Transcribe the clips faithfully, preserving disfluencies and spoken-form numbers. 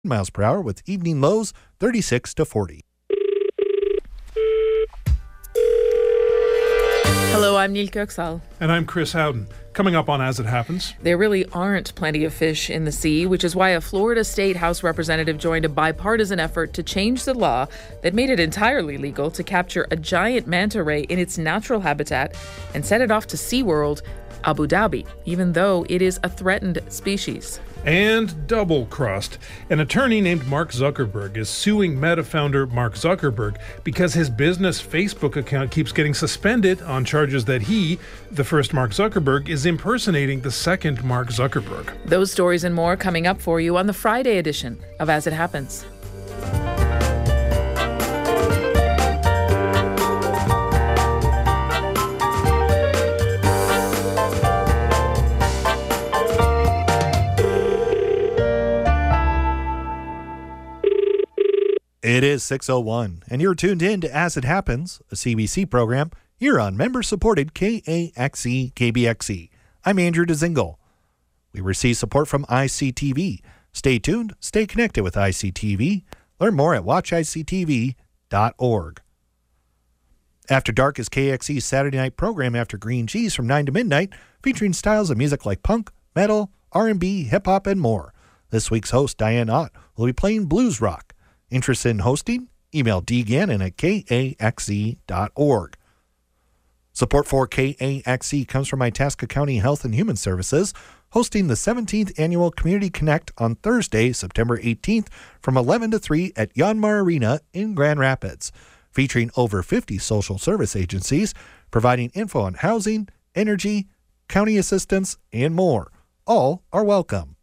miles per hour with evening lows thirty-six to forty. Hello, I'm Neil Kirksall. And I'm Chris Howden. Coming up on As It Happens. There really aren't plenty of fish in the sea, which is why a Florida State House representative joined a bipartisan effort to change the law that made it entirely legal to capture a giant manta ray in its natural habitat and send it off to SeaWorld, Abu Dhabi, even though it is a threatened species. And double-crossed. An attorney named Mark Zuckerberg is suing Meta founder Mark Zuckerberg because his business Facebook account keeps getting suspended on charges that he, the first Mark Zuckerberg, is impersonating the second Mark Zuckerberg. Those stories and more coming up for you on the Friday edition of As It Happens. It is six oh one, and you're tuned in to As It Happens, a C B C program here on member-supported K A X E K B X E. I'm Andrew DeZingle. We receive support from I C T V. Stay tuned, stay connected with I C T V. Learn more at watch I C T V dot org. After Dark is K X E's Saturday night program after Green Cheese from nine to midnight, featuring styles of music like punk, metal, R and B, hip-hop, and more. This week's host, Diane Ott, will be playing blues rock. Interested in hosting? Email d gannon at k a x e dot org. Support for K A X E comes from Itasca County Health and Human Services, hosting the seventeenth Annual Community Connect on Thursday, September eighteenth from eleven to three at Yanmar Arena in Grand Rapids, featuring over fifty social service agencies, providing info on housing, energy, county assistance, and more. All are welcome.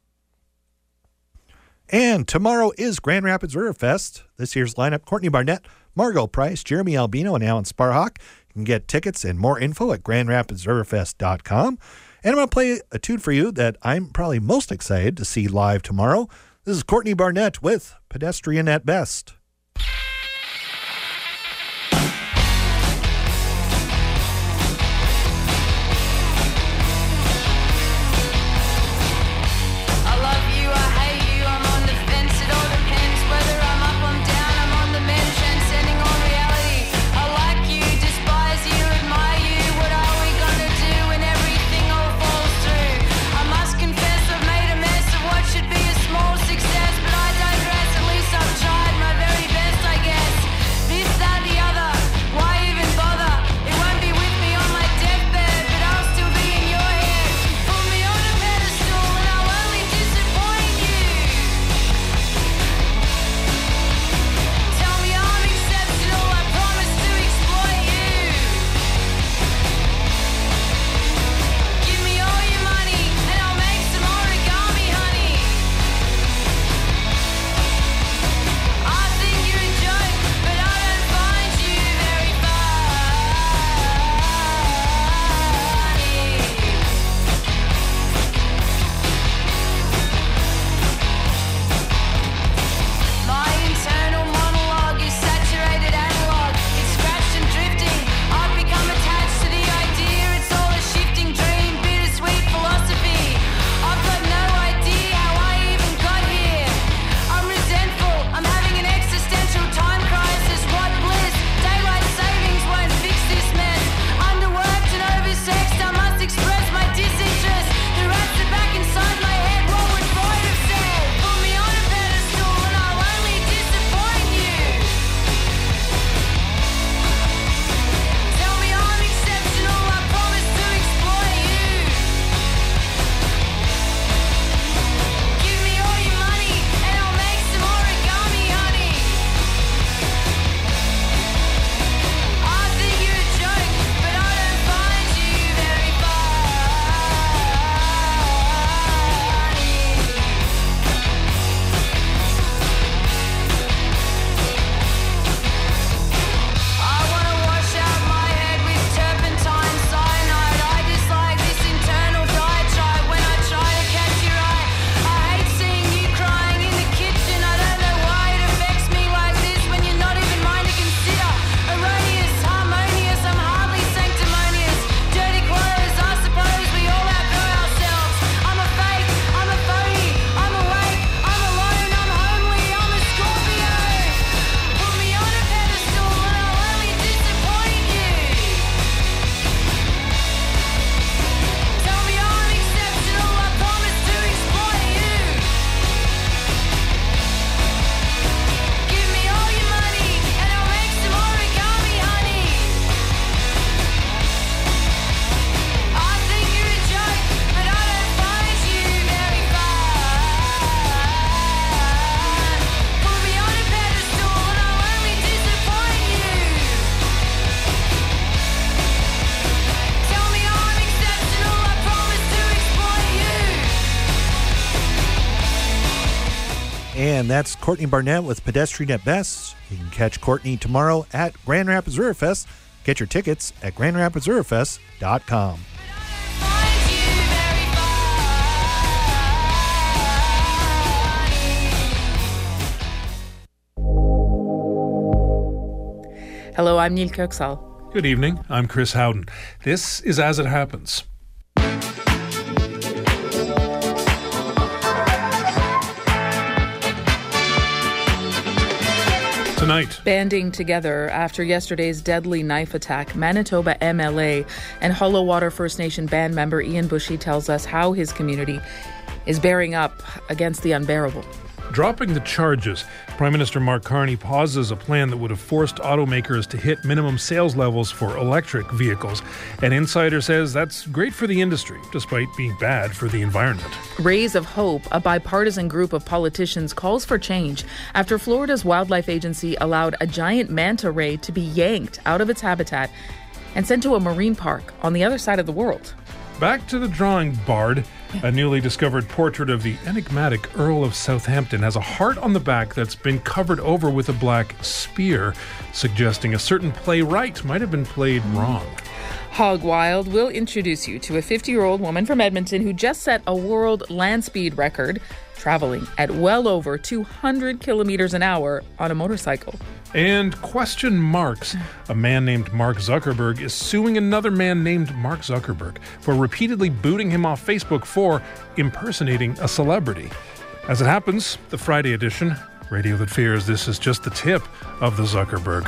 And tomorrow is Grand Rapids River Fest. This year's lineup, Courtney Barnett, Margot Price, Jeremy Albino, and Alan Sparhawk. You can get tickets and more info at grand rapids river fest dot com. And I'm going to play a tune for you that I'm probably most excited to see live tomorrow. This is Courtney Barnett with Pedestrian at Best. Success, but I digress. At least I've tried my very And that's Courtney Barnett with Pedestrian at Best. You can catch Courtney tomorrow at Grand Rapids River Fest. Get your tickets at grand rapids river fest dot com. Hello, I'm Neil Kirksall. Good evening. I'm Chris Howden. This is As It Happens. Tonight. Banding together after yesterday's deadly knife attack, Manitoba M L A and Hollow Water First Nation band member Ian Bushy tells us how his community is bearing up against the unbearable. Dropping the charges, Prime Minister Mark Carney pauses a plan that would have forced automakers to hit minimum sales levels for electric vehicles. An insider says that's great for the industry, despite being bad for the environment. Rays of Hope, a bipartisan group of politicians, calls for change after Florida's wildlife agency allowed a giant manta ray to be yanked out of its habitat and sent to a marine park on the other side of the world. Back to the drawing board. A newly discovered portrait of the enigmatic Earl of Southampton has a heart on the back that's been covered over with a black spear, suggesting a certain playwright might have been played wrong. Hog Wild will introduce you to a fifty-year-old woman from Edmonton who just set a world land speed record, traveling at well over two hundred kilometers an hour on a motorcycle. And question marks. A man named Mark Zuckerberg is suing another man named Mark Zuckerberg for repeatedly booting him off Facebook for impersonating a celebrity. As it happens, the Friday edition, Radio That Fears, this is just the tip of the Zuckerberg.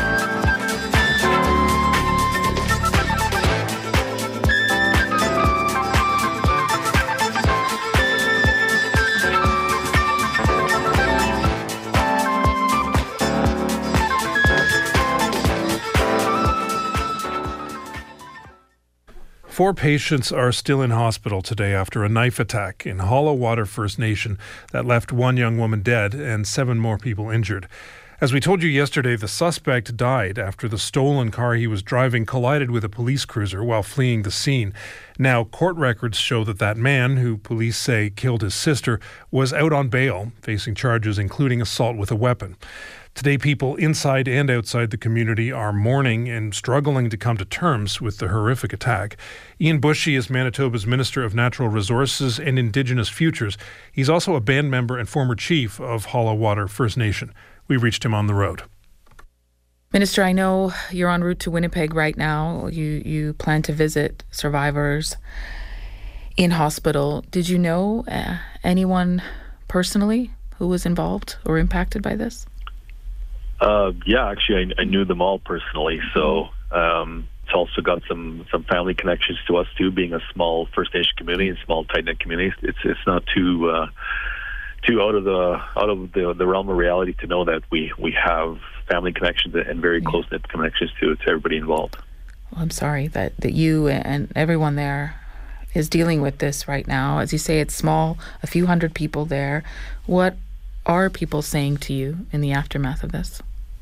Four patients are still in hospital today after a knife attack in Hollow Water First Nation that left one young woman dead and seven more people injured. As we told you yesterday, the suspect died after the stolen car he was driving collided with a police cruiser while fleeing the scene. Now, court records show that that man, who police say killed his sister, was out on bail, facing charges including assault with a weapon. Today, people inside and outside the community are mourning and struggling to come to terms with the horrific attack. Ian Bushy is Manitoba's Minister of Natural Resources and Indigenous Futures. He's also a band member and former chief of Hollow Water First Nation. We reached him on the road. Minister, I know you're en route to Winnipeg right now. You, you plan to visit survivors in hospital. Did you know uh, anyone personally who was involved or impacted by this? Uh, yeah, actually, I, I knew them all personally. So um, it's also got some, some family connections to us too. Being a small First Nation community and small tight knit community, it's it's not too uh, too out of the out of the, the realm of reality to know that we, we have family connections and very yeah. close knit connections to to everybody involved. Well, I'm sorry that, that you and everyone there is dealing with this right now. As you say, it's small, a few hundred people there. What are people saying to you in the aftermath of this?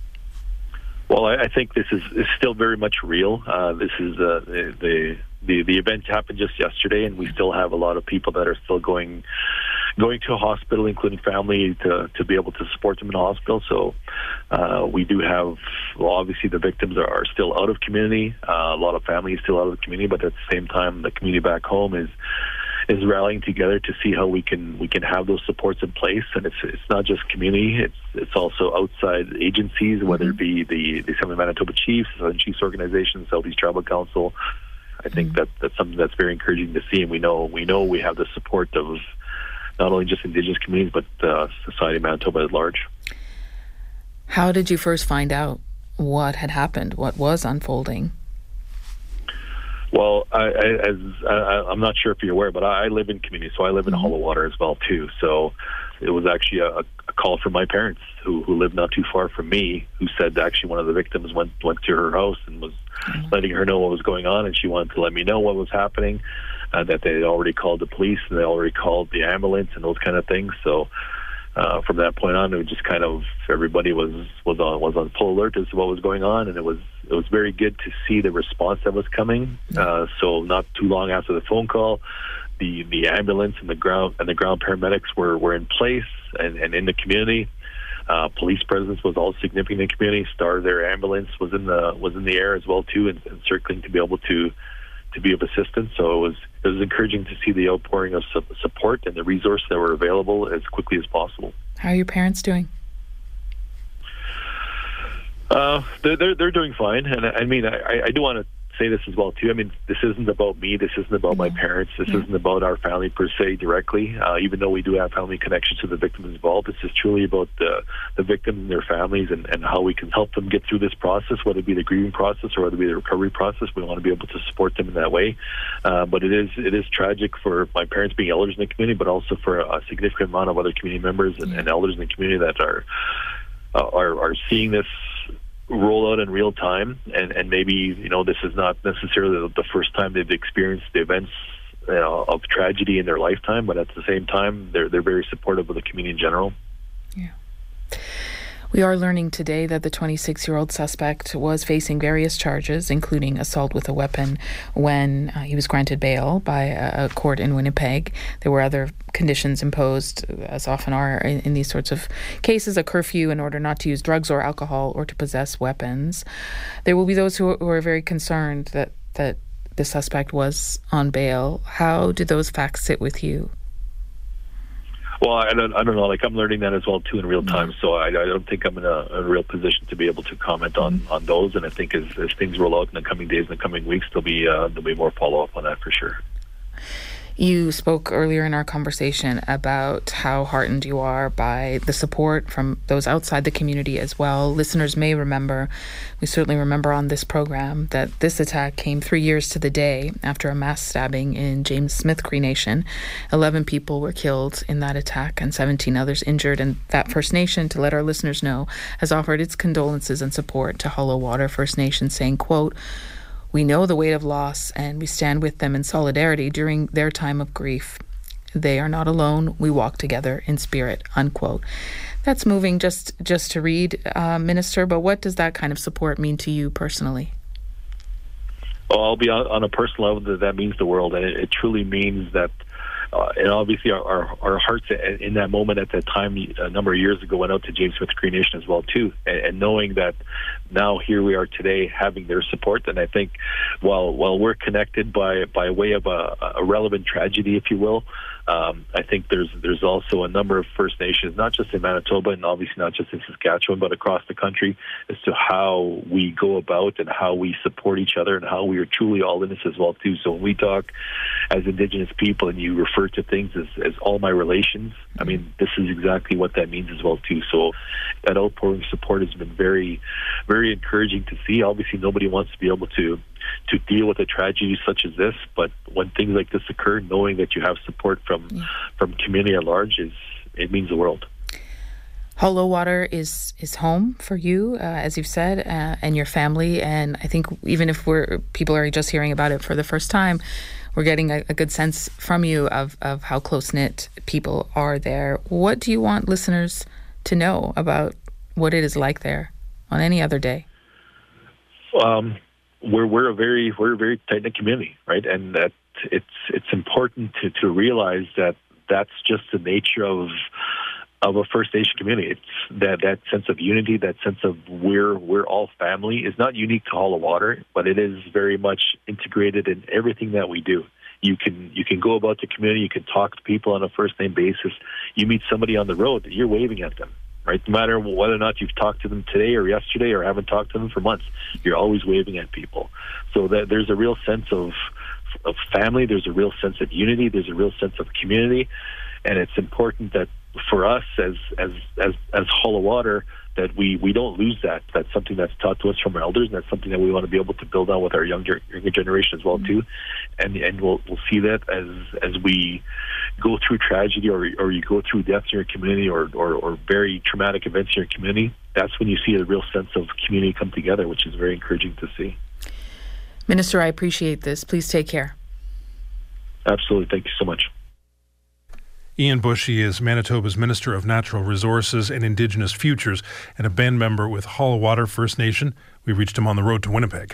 Well, I, I think this is, is still very much real. Uh, this is uh, the, the the event happened just yesterday, and we still have a lot of people that are still going going to a hospital, including family, to to be able to support them in the hospital. So uh, we do have, well, obviously the victims are, are still out of community. Uh, a lot of families still out of the community, but at the same time, the community back home is. is rallying together to see how we can we can have those supports in place. And it's it's not just community, it's it's also outside agencies, whether it be the, the Assembly of Manitoba Chiefs, the Southern Chiefs Organization, Southeast Tribal Council. I think mm-hmm. that that's something that's very encouraging to see, and we know we know we have the support of not only just Indigenous communities, but uh, society of Manitoba at large. How did you first find out what had happened, what was unfolding? Well, I, I, as I, I'm not sure if you're aware, but I, I live in community, so I live in mm-hmm. Hollow Water as well too. So it was actually a, a call from my parents, who, who live not too far from me, who said actually one of the victims went went to her house and was mm-hmm. letting her know what was going on, and she wanted to let me know what was happening, uh, that they had already called the police and they already called the ambulance and those kind of things. So uh, from that point on, it was just kind of everybody was was on was on full alert as to what was going on, and it was. It was very good to see the response that was coming. Uh, so not too long after the phone call, the, the ambulance and the ground and the ground paramedics were, were in place, and, and in the community. Uh, police presence was all significant in the community. Star Their ambulance was in the was in the air as well too, and, and circling to be able to to be of assistance. So it was it was encouraging to see the outpouring of su- support and the resources that were available as quickly as possible. How are your parents doing? Uh, they're, they're they're doing fine, and I, I mean I, I do want to say this as well too. I mean, this isn't about me. This isn't about yeah. my parents. This yeah. isn't about our family per se directly. Uh, even though we do have family connections to the victims involved, this is truly about the the victims and their families, and, and how we can help them get through this process, whether it be the grieving process or whether it be the recovery process. We want to be able to support them in that way. Uh, but it is it is tragic for my parents being elders in the community, but also for a significant amount of other community members and, yeah. and elders in the community that are uh, are are seeing this roll out in real time, and, and maybe, you know, this is not necessarily the, the first time they've experienced the events, you know, of tragedy in their lifetime, but at the same time, they're they're very supportive of the community in general. Yeah. We are learning today that the twenty-six-year-old suspect was facing various charges, including assault with a weapon, when uh, he was granted bail by a, a court in Winnipeg. There were other conditions imposed, as often are in, in these sorts of cases, a curfew in order not to use drugs or alcohol or to possess weapons. There will be those who, who are very concerned that, that the suspect was on bail. How do those facts sit with you? Well, I don't, I don't know. Like, I'm learning that as well too in real time. So I, I don't think I'm in a, a real position to be able to comment on, mm-hmm. on those. And I think as, as things roll out in the coming days and the coming weeks, there'll be uh, there'll be more follow up on that for sure. You spoke earlier in our conversation about how heartened you are by the support from those outside the community as well. Listeners may remember, we certainly remember on this program, that this attack came three years to the day after a mass stabbing in James Smith Cree Nation. Eleven people were killed in that attack and seventeen others injured. And that First Nation, to let our listeners know, has offered its condolences and support to Hollow Water First Nation, saying, quote, "We know the weight of loss and we stand with them in solidarity during their time of grief. They are not alone. We walk together in spirit," unquote. That's moving just, just to read, uh, Minister, but what does that kind of support mean to you personally? Well, I'll be on, on a personal level, that, that means the world. And it, it truly means that, uh, and obviously our, our, our hearts in that moment at that time, a number of years ago, went out to James Smith Cree Nation as well, too. And, and knowing that now here we are today having their support. And I think while while we're connected by, by way of a, a relevant tragedy, if you will, Um, I think there's there's also a number of First Nations, not just in Manitoba and obviously not just in Saskatchewan, but across the country, as to how we go about and how we support each other and how we are truly all in this as well too. So when we talk as Indigenous people and you refer to things as, as all my relations, I mean, this is exactly what that means as well too. So that outpouring support has been very, very encouraging to see. Obviously, nobody wants to be able to to deal with a tragedy such as this, but when things like this occur, knowing that you have support from yeah. from community at large, is it means the world. Hollow Water is is home for you, uh, as you've said, uh, and your family. And I think even if we're people are just hearing about it for the first time, we're getting a, a good sense from you of, of how close-knit people are there. What do you want listeners to know about what it is like there on any other day? Um. We're we're a very we're a very tight knit community, right? And that it's it's important to, to realize that that's just the nature of of a First Nation community. It's that that sense of unity, that sense of we're we're all family, is not unique to Hollow Water, but it is very much integrated in everything that we do. You can you can go about the community, you can talk to people on a first name basis. You meet somebody on the road, you're waving at them. Right, no matter whether or not you've talked to them today or yesterday or haven't talked to them for months, you're always waving at people. So that there's a real sense of of family. There's a real sense of unity. There's a real sense of community, and it's important that for us as as as as Hollow Water, that we, we don't lose that. That's something that's taught to us from our elders, and that's something that we want to be able to build on with our younger younger generation as well too. And and we'll we'll see that as as we go through tragedy or or you go through death in your community or, or, or very traumatic events in your community. That's when you see a real sense of community come together, which is very encouraging to see. Minister, I appreciate this. Please take care. Absolutely. Thank you so much. Ian Bushy is Manitoba's Minister of Natural Resources and Indigenous Futures and a band member with Hollow Water First Nation. We reached him on the road to Winnipeg.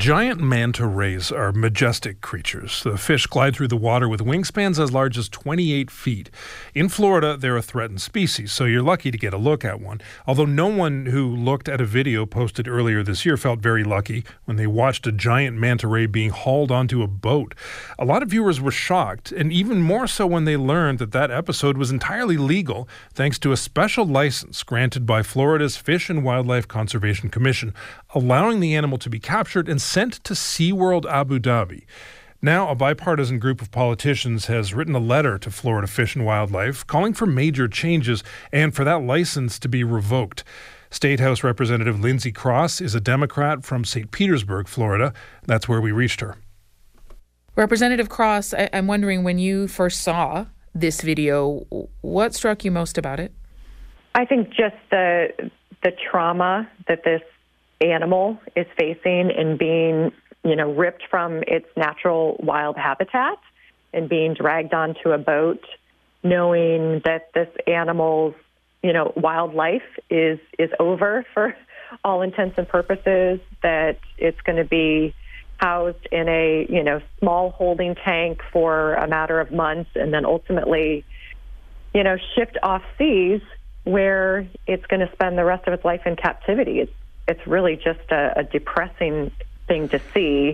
Giant manta rays are majestic creatures. The fish glide through the water with wingspans as large as twenty-eight feet. In Florida, they're a threatened species, so you're lucky to get a look at one. Although no one who looked at a video posted earlier this year felt very lucky when they watched a giant manta ray being hauled onto a boat. A lot of viewers were shocked, and even more so when they learned that that episode was entirely legal thanks to a special license granted by Florida's Fish and Wildlife Conservation Commission, allowing the animal to be captured and sent to SeaWorld Abu Dhabi. Now, a bipartisan group of politicians has written a letter to Florida Fish and Wildlife calling for major changes and for that license to be revoked. State House Representative Lindsay Cross is a Democrat from Saint Petersburg, Florida. That's where we reached her. Representative Cross, I- I'm wondering, when you first saw this video, what struck you most about it? I think just the the trauma that this animal is facing and being, you know, ripped from its natural wild habitat and being dragged onto a boat, knowing that this animal's, you know, wildlife is is over for all intents and purposes, that it's going to be housed in a, you know, small holding tank for a matter of months and then ultimately, you know, shipped off seas where it's going to spend the rest of its life in captivity. It's It's really just a, a depressing thing to see,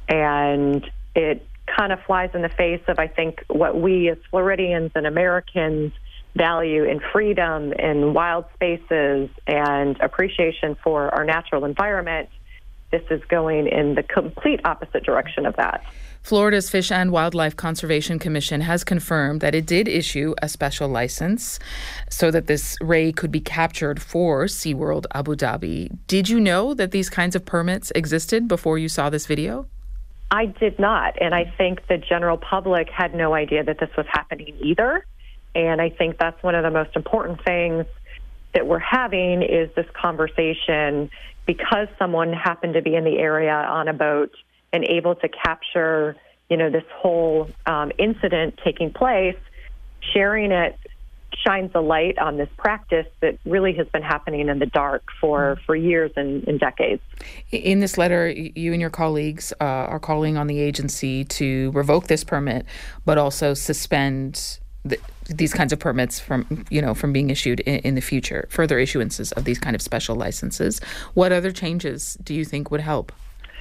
and it kind of flies in the face of, I think, what we as Floridians and Americans value in freedom and wild spaces and appreciation for our natural environment. This is going in the complete opposite direction of that. Florida's Fish and Wildlife Conservation Commission has confirmed that it did issue a special license so that this ray could be captured for SeaWorld Abu Dhabi. Did you know that these kinds of permits existed before you saw this video? I did not, and I think the general public had no idea that this was happening either. And I think that's one of the most important things that we're having is this conversation because someone happened to be in the area on a boat and able to capture, you know, this whole um, incident taking place. Sharing it shines a light on this practice that really has been happening in the dark for, for years and, and decades. In this letter, you and your colleagues uh, are calling on the agency to revoke this permit, but also suspend the, these kinds of permits from, you know, from being issued in, in the future, further issuances of these kind of special licenses. What other changes do you think would help?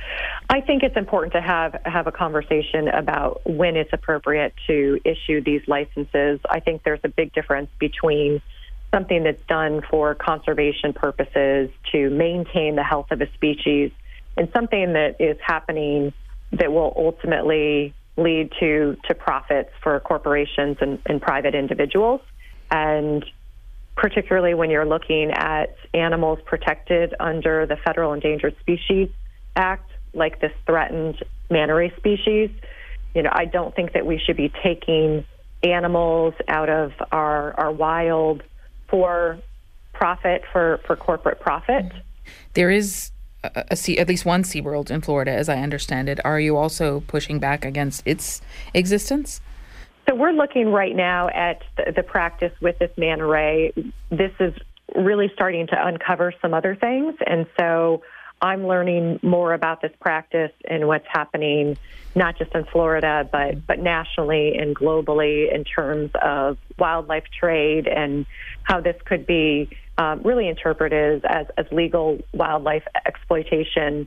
I think it's important to have have a conversation about when it's appropriate to issue these licenses. I think there's a big difference between something that's done for conservation purposes to maintain the health of a species and something that is happening that will ultimately lead to, to profits for corporations and, and private individuals. And particularly when you're looking at animals protected under the Federal Endangered Species Act, like this threatened manta ray species, you know, I don't think that we should be taking animals out of our our wild for profit, for, for corporate profit. There is a, a sea, at least one SeaWorld in Florida, as I understand it. Are you also pushing back against its existence? So we're looking right now at the, the practice with this manta ray. This is really starting to uncover some other things, and so I'm learning more about this practice and what's happening, not just in Florida, but, but nationally and globally in terms of wildlife trade and how this could be um, really interpreted as, as legal wildlife exploitation.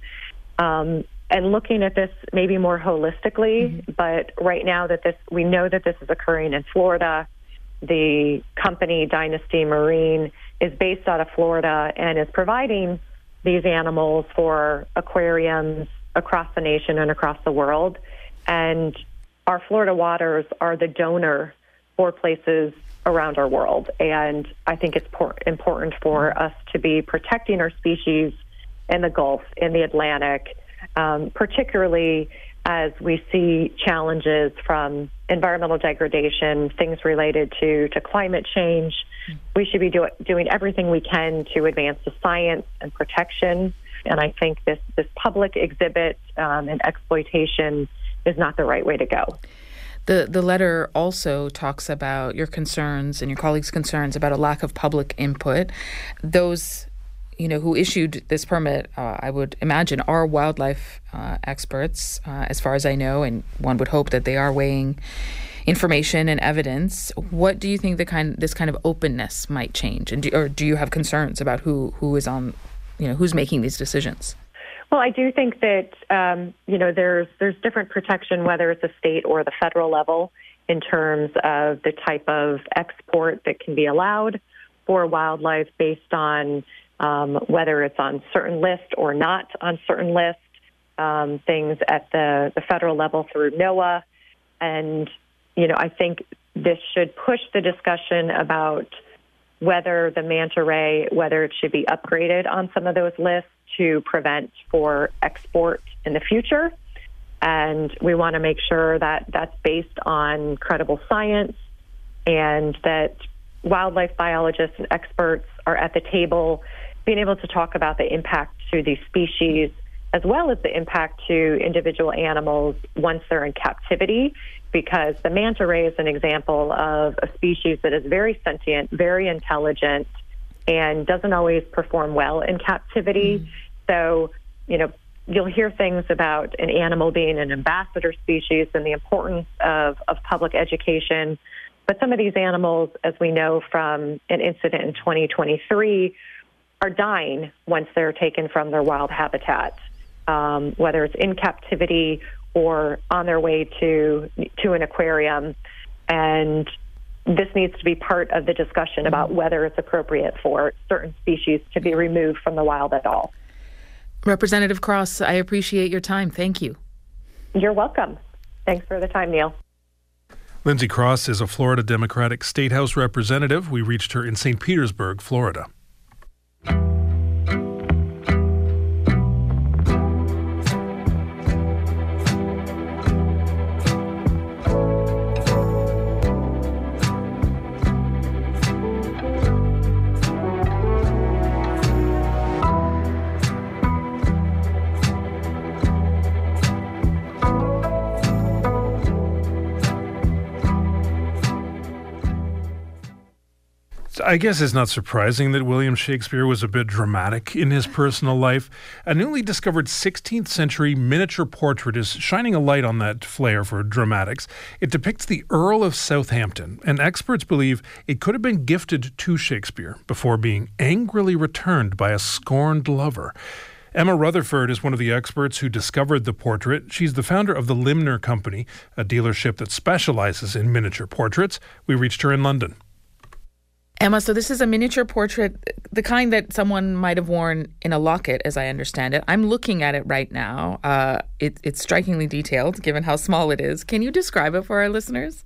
Um, and looking at this maybe more holistically, mm-hmm. but right now that this, we know that this is occurring in Florida. The company Dynasty Marine is based out of Florida and is providing these animals for aquariums across the nation and across the world. And our Florida waters are the donor for places around our world. And I think it's por- important for us to be protecting our species in the Gulf, in the Atlantic, um, particularly as we see challenges from environmental degradation, things related to, to climate change. We should be do, doing everything we can to advance the science and protection. And I think this, this public exhibit um, and exploitation is not the right way to go. The the letter also talks about your concerns and your colleagues' concerns about a lack of public input. Those you know, who issued this permit, uh, I would imagine, are wildlife uh, experts, uh, as far as I know, and one would hope that they are weighing information and evidence. What do you think the kind this kind of openness might change, and do, or do you have concerns about who who is on, you know, who's making these decisions? Well, I do think that um, you know there's there's different protection, whether it's a state or the federal level, in terms of the type of export that can be allowed for wildlife based on um, whether it's on certain lists or not on certain lists. Um, things at the, the federal level through NOAA, and you know I think this should push the discussion about whether the manta ray, whether it should be upgraded on some of those lists to prevent for export in the future. And we want to make sure that that's based on credible science and that wildlife biologists and experts are at the table being able to talk about the impact to these species as well as the impact to individual animals once they're in captivity, because the manta ray is an example of a species that is very sentient, very intelligent, and doesn't always perform well in captivity. Mm. So, you know, you'll hear things about an animal being an ambassador species and the importance of, of public education. But some of these animals, as we know from an incident in twenty twenty-three, are dying once they're taken from their wild habitat, um, whether it's in captivity or on their way to to an aquarium. And this needs to be part of the discussion about whether it's appropriate for certain species to be removed from the wild at all. Representative Cross, I appreciate your time. Thank you. You're welcome. Thanks for the time, Neil. Lindsay Cross is a Florida Democratic State House representative. We reached her in Saint Petersburg, Florida. I guess it's not surprising that William Shakespeare was a bit dramatic in his personal life. A newly discovered sixteenth century miniature portrait is shining a light on that flair for dramatics. It depicts the Earl of Southampton, and experts believe it could have been gifted to Shakespeare before being angrily returned by a scorned lover. Emma Rutherford is one of the experts who discovered the portrait. She's the founder of the Limner Company, a dealership that specializes in miniature portraits. We reached her in London. Emma, so this is a miniature portrait, the kind that someone might have worn in a locket, as I understand it. I'm looking at it right now. Uh, it, it's strikingly detailed, given how small it is. Can you describe it for our listeners?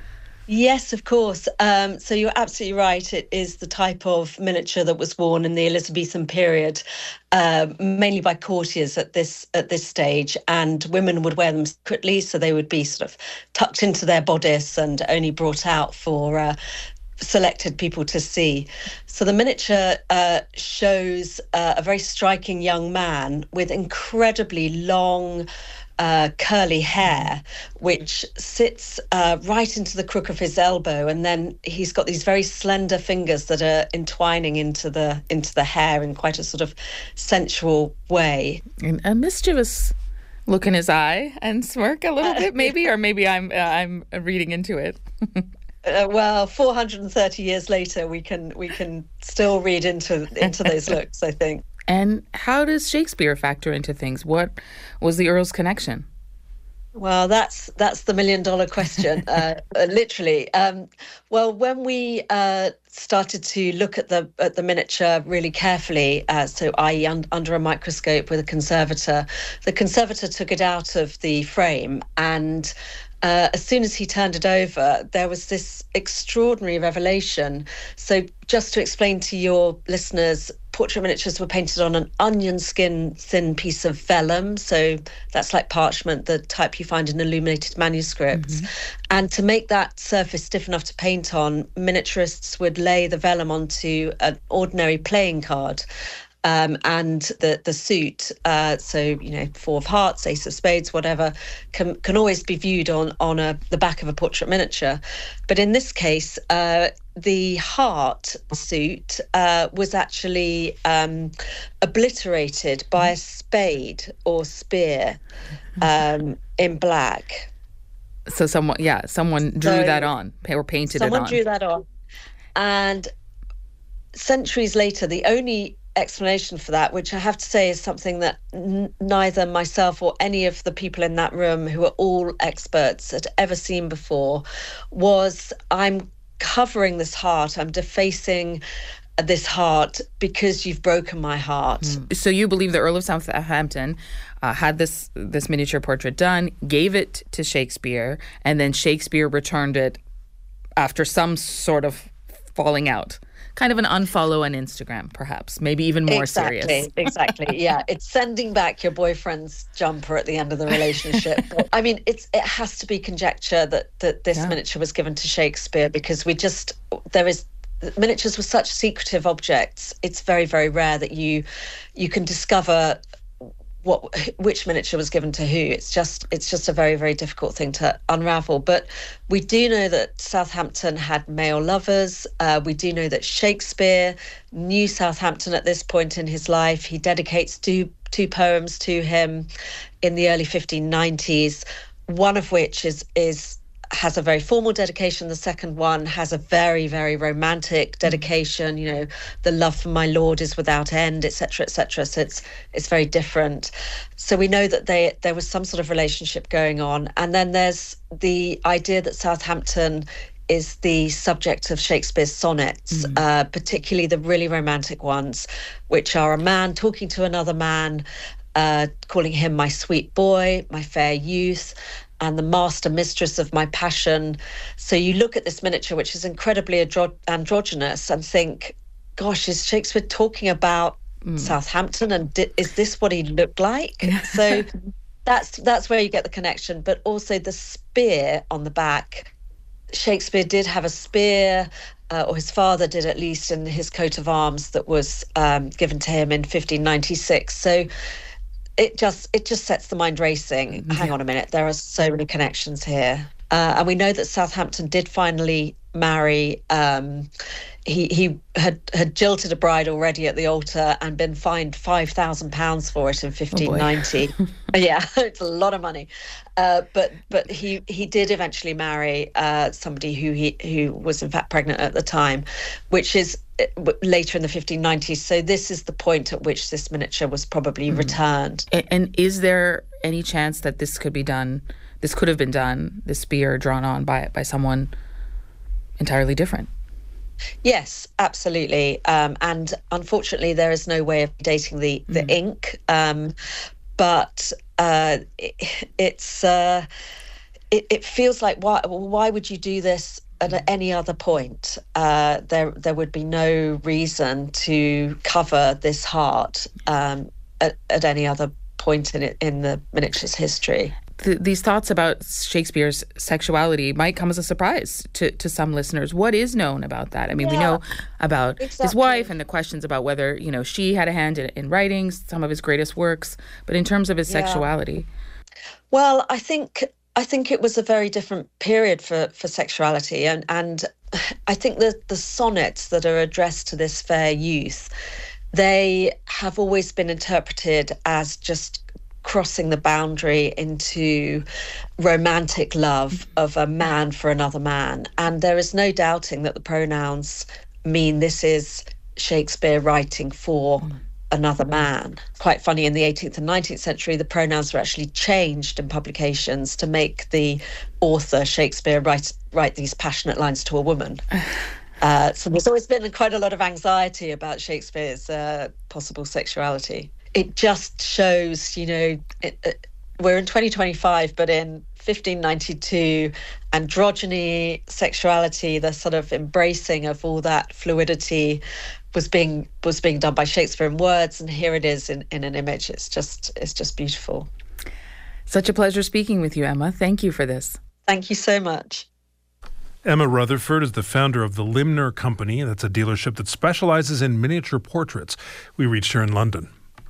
Yes, of course. Um, so you're absolutely right. It is the type of miniature that was worn in the Elizabethan period, uh, mainly by courtiers at this at this stage. And women would wear them secretly, so they would be sort of tucked into their bodice and only brought out for Uh, selected people to see. So the miniature uh, shows uh, a very striking young man with incredibly long uh, curly hair, which sits uh, right into the crook of his elbow, and then he's got these very slender fingers that are entwining into the into the hair in quite a sort of sensual way. And a mischievous look in his eye and smirk a little bit, maybe, or maybe I'm uh, I'm reading into it. Uh, well, four hundred thirty years later, we can we can still read into into those looks, I think. And how does Shakespeare factor into things? What was the Earl's connection? Well, that's that's the million dollar question, uh, uh, literally. Um, well, when we uh, started to look at the at the miniature really carefully, uh, so that is un- under a microscope with a conservator, the conservator took it out of the frame, and Uh, as soon as he turned it over, there was this extraordinary revelation. So just to explain to your listeners, portrait miniatures were painted on an onion skin thin piece of vellum. So that's like parchment, the type you find in illuminated manuscripts. Mm-hmm. And to make that surface stiff enough to paint on, miniaturists would lay the vellum onto an ordinary playing card. Um, and the the suit, uh, so you know, four of hearts, ace of spades, whatever, can can always be viewed on on a the back of a portrait miniature. But in this case, uh, the heart suit uh, was actually um, obliterated by a spade or spear um, in black. So someone, yeah, someone drew So that on or painted it on. Someone drew that on, and centuries later, the only explanation for that, which I have to say is something that n- neither myself or any of the people in that room, who are all experts, had ever seen before, was I'm covering this heart, I'm defacing this heart because you've broken my heart. Mm. So you believe the Earl of Southampton uh, had this this miniature portrait done, gave it to Shakespeare, and then Shakespeare returned it after some sort of falling out. Kind of an unfollow on Instagram, perhaps. Maybe even more exactly, serious. Exactly, yeah. It's sending back your boyfriend's jumper at the end of the relationship. I mean, it's it has to be conjecture that, that this yeah. miniature was given to Shakespeare, because we just, there is, miniatures were such secretive objects. It's very, very rare that you you can discover what which miniature was given to who. It's just it's just a very, very difficult thing to unravel. But we do know that Southampton had male lovers. Uh, we do know that Shakespeare knew Southampton at this point in his life. He dedicates two two poems to him in the early fifteen nineties, one of which is is has a very formal dedication. The second one has a very, very romantic dedication. You know, the love for my lord is without end, et cetera, et cetera. So it's it's very different. So we know that they there was some sort of relationship going on. And then there's the idea that Southampton is the subject of Shakespeare's sonnets, mm. uh, particularly the really romantic ones, which are a man talking to another man, uh, calling him my sweet boy, my fair youth, and the master mistress of my passion. So you look at this miniature, which is incredibly andro- androgynous, and think, gosh, is Shakespeare talking about mm. Southampton? And di- is this what he looked like? So that's that's where you get the connection. But also the spear on the back. Shakespeare did have a spear, uh, or his father did at least, in his coat of arms that was um, given to him in fifteen ninety-six. So It just it just sets the mind racing. Mm-hmm. Hang on a minute, there are so many connections here. Uh, and we know that Southampton did finally marry. Um, he he had, had jilted a bride already at the altar and been fined five thousand pounds for it in fifteen ninety. Oh yeah, it's a lot of money. Uh, but but he, he did eventually marry uh, somebody who he who was in fact pregnant at the time, which is later in the fifteen nineties. So this is the point at which this miniature was probably mm. returned. And, and is there any chance that this could be done, this could have been done, this spear drawn on by by someone entirely different? Yes, absolutely. Um, and unfortunately, there is no way of dating the, the mm. ink. Um, but uh, it, it's uh, it, it feels like, why why would you do this at any other point? Uh, there there would be no reason to cover this heart um, at, at any other point in it, in the miniature's history. The, these thoughts about Shakespeare's sexuality might come as a surprise to, to some listeners. What is known about that? I mean, yeah, we know about exactly. his wife and the questions about whether, you know, she had a hand in, in writing some of his greatest works. But in terms of his yeah. sexuality, well, I think I think it was a very different period for, for sexuality, and and I think that the sonnets that are addressed to this fair youth, they have always been interpreted as just crossing the boundary into romantic love of a man for another man. And there is no doubting that the pronouns mean this is Shakespeare writing for another man. Quite funny, in the eighteenth and nineteenth century, the pronouns were actually changed in publications to make the author, Shakespeare, write, write these passionate lines to a woman. Uh, so there's always been quite a lot of anxiety about Shakespeare's uh, possible sexuality. It just shows, you know, it, it, we're in twenty twenty-five, but in fifteen ninety-two, androgyny, sexuality, the sort of embracing of all that fluidity was being was being done by Shakespeare in words, and here it is in, in an image. It's just it's just beautiful. Such a pleasure speaking with you, Emma. Thank you for this. Thank you so much. Emma Rutherford is the founder of the Limner Company. That's a dealership that specializes in miniature portraits. We reached her in London.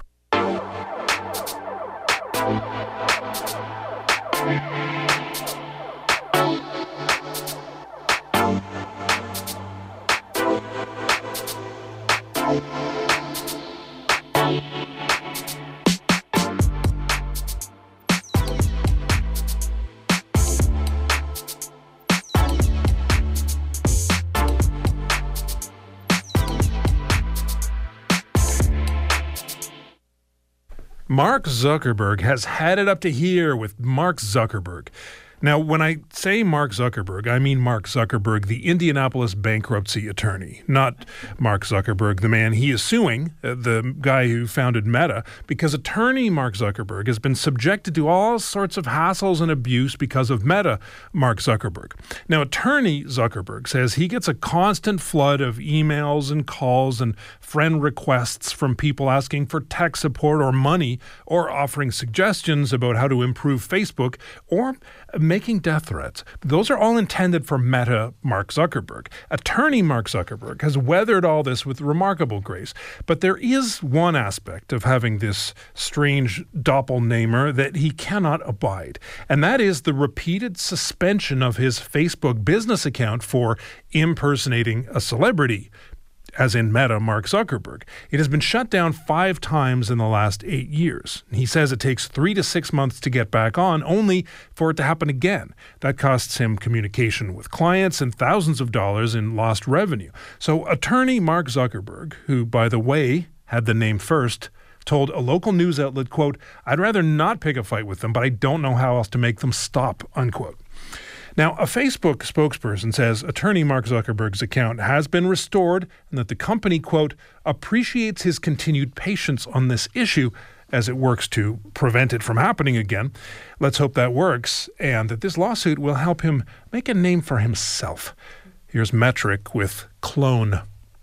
Mark Zuckerberg has had it up to here with Mark Zuckerberg. Now, when I say Mark Zuckerberg, I mean Mark Zuckerberg, the Indianapolis bankruptcy attorney, not Mark Zuckerberg, the man he is suing, uh, the guy who founded Meta, because attorney Mark Zuckerberg has been subjected to all sorts of hassles and abuse because of Meta Mark Zuckerberg. Now, attorney Zuckerberg says he gets a constant flood of emails and calls and friend requests from people asking for tech support or money or offering suggestions about how to improve Facebook or making death threats. Those are all intended for Meta Mark Zuckerberg. Attorney Mark Zuckerberg has weathered all this with remarkable grace. But there is one aspect of having this strange doppelganger that he cannot abide, and that is the repeated suspension of his Facebook business account for impersonating a celebrity, as in Meta Mark Zuckerberg. It has been shut down five times in the last eight years. He says it takes three to six months to get back on, only for it to happen again. That costs him communication with clients and thousands of dollars in lost revenue. So attorney Mark Zuckerberg, who, by the way, had the name first, told a local news outlet, quote, "I'd rather not pick a fight with them, but I don't know how else to make them stop," unquote. Now, a Facebook spokesperson says attorney Mark Zuckerberg's account has been restored and that the company, quote, appreciates his continued patience on this issue as it works to prevent it from happening again. Let's hope that works and that this lawsuit will help him make a name for himself. Here's Metric with Clone.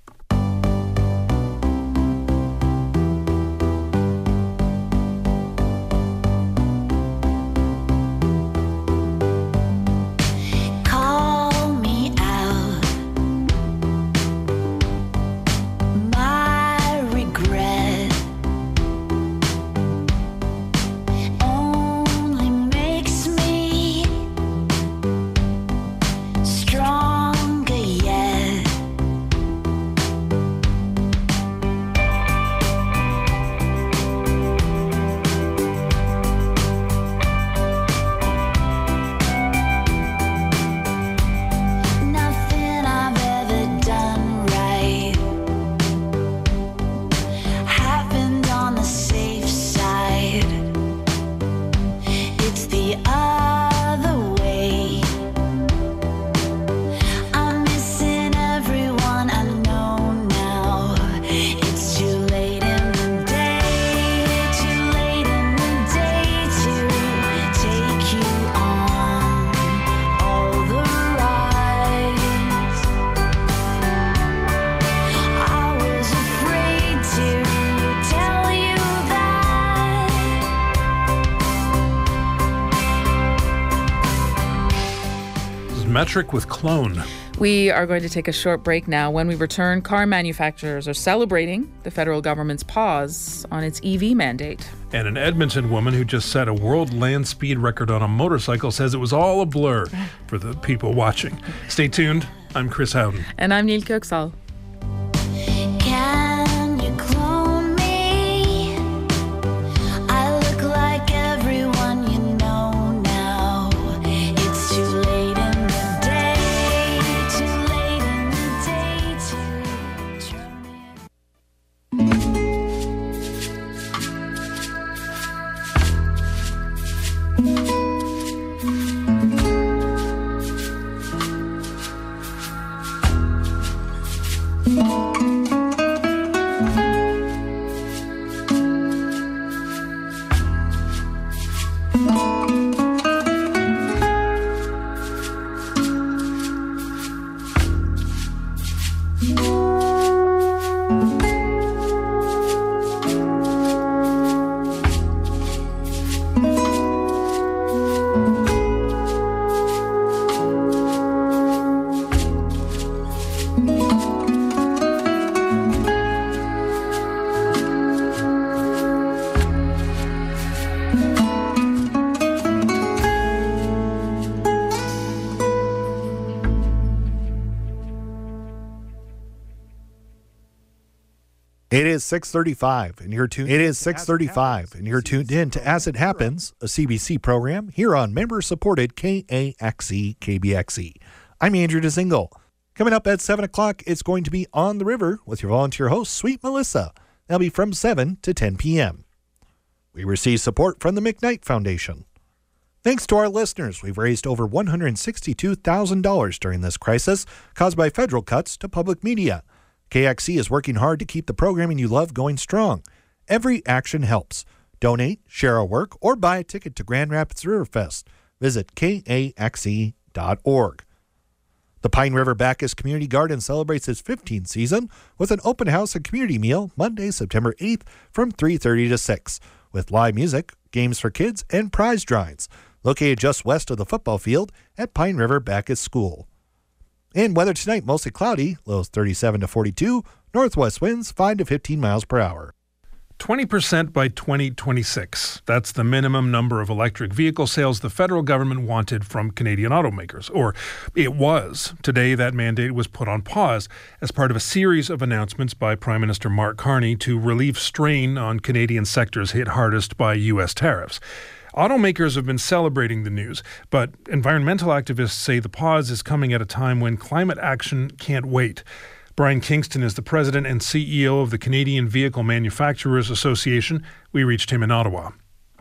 Metric with Clone. We are going to take a short break now. When we return, car manufacturers are celebrating the federal government's pause on its E V mandate. And an Edmonton woman who just set a world land speed record on a motorcycle says it was all a blur for the people watching. Stay tuned. I'm Chris Howden. And I'm Neil Kirksall. Can you clone me? I look like everyone you know now. It's too late in the day, too late in the day to turn it. It is six thirty-five, and you're tuned. It is six thirty-five, and you're tuned in to As It Happens, a C B C program here on member-supported K A X E K B X E. I'm Andrew DeZingle. Coming up at seven o'clock, it's going to be On the River with your volunteer host, Sweet Melissa. That'll be from seven to ten p.m. We receive support from the McKnight Foundation. Thanks to our listeners, we've raised over one hundred sixty-two thousand dollars during this crisis caused by federal cuts to public media. K X E is working hard to keep the programming you love going strong. Every action helps. Donate, share our work, or buy a ticket to Grand Rapids River Fest. Visit K A X E dot org. The Pine River Bacchus Community Garden celebrates its fifteenth season with an open house and community meal Monday, September eighth from three thirty to six, with live music, games for kids, and prize drawings, located just west of the football field at Pine River Bacchus School. And weather tonight, mostly cloudy, lows thirty-seven to forty-two, northwest winds five to fifteen miles per hour. twenty percent by twenty twenty-six. That's the minimum number of electric vehicle sales the federal government wanted from Canadian automakers. Or it was. Today, that mandate was put on pause as part of a series of announcements by Prime Minister Mark Carney to relieve strain on Canadian sectors hit hardest by U S tariffs. Automakers have been celebrating the news, but environmental activists say the pause is coming at a time when climate action can't wait. Brian Kingston is the president and C E O of the Canadian Vehicle Manufacturers Association. We reached him in Ottawa.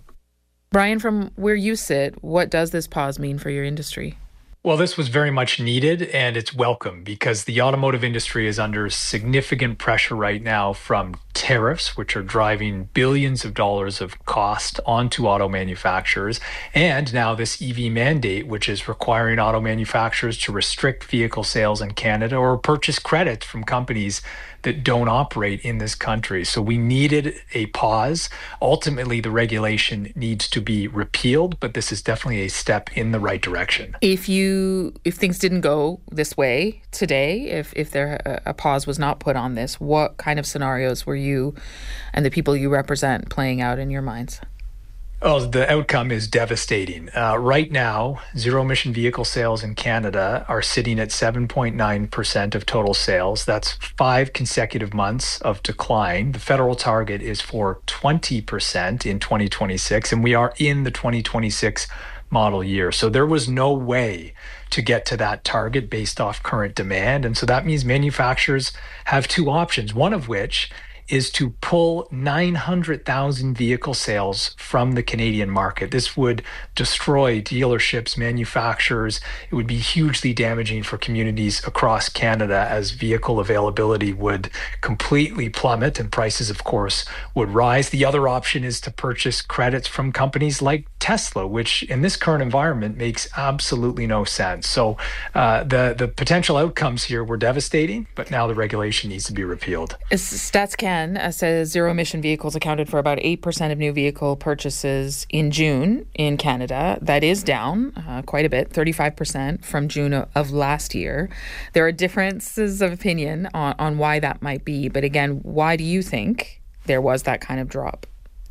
Brian, from where you sit, what does this pause mean for your industry? Well, this was very much needed, and it's welcome because the automotive industry is under significant pressure right now from tariffs, which are driving billions of dollars of cost onto auto manufacturers, and now this E V mandate, which is requiring auto manufacturers to restrict vehicle sales in Canada or purchase credits from companies that don't operate in this country. So we needed a pause. Ultimately, the regulation needs to be repealed, but this is definitely a step in the right direction. If you, if things didn't go this way today, if if there a pause was not put on this, what kind of scenarios were you and the people you represent playing out in your minds? Oh, the outcome is devastating. Uh, right now, zero-emission vehicle sales in Canada are sitting at seven point nine percent of total sales. That's five consecutive months of decline. The federal target is for twenty percent in twenty twenty-six, and we are in the twenty twenty-six model year. So there was no way to get to that target based off current demand. And so that means manufacturers have two options, one of which is to pull nine hundred thousand vehicle sales from the Canadian market. This would destroy dealerships, manufacturers. It would be hugely damaging for communities across Canada as vehicle availability would completely plummet and prices, of course, would rise. The other option is to purchase credits from companies like Tesla, which in this current environment makes absolutely no sense. So uh, the, the potential outcomes here were devastating, but now the regulation needs to be repealed. StatsCan says zero-emission vehicles accounted for about eight percent of new vehicle purchases in June in Canada. That is down uh, quite a bit, thirty-five percent from June of last year. There are differences of opinion on, on why that might be. But again, why do you think there was that kind of drop?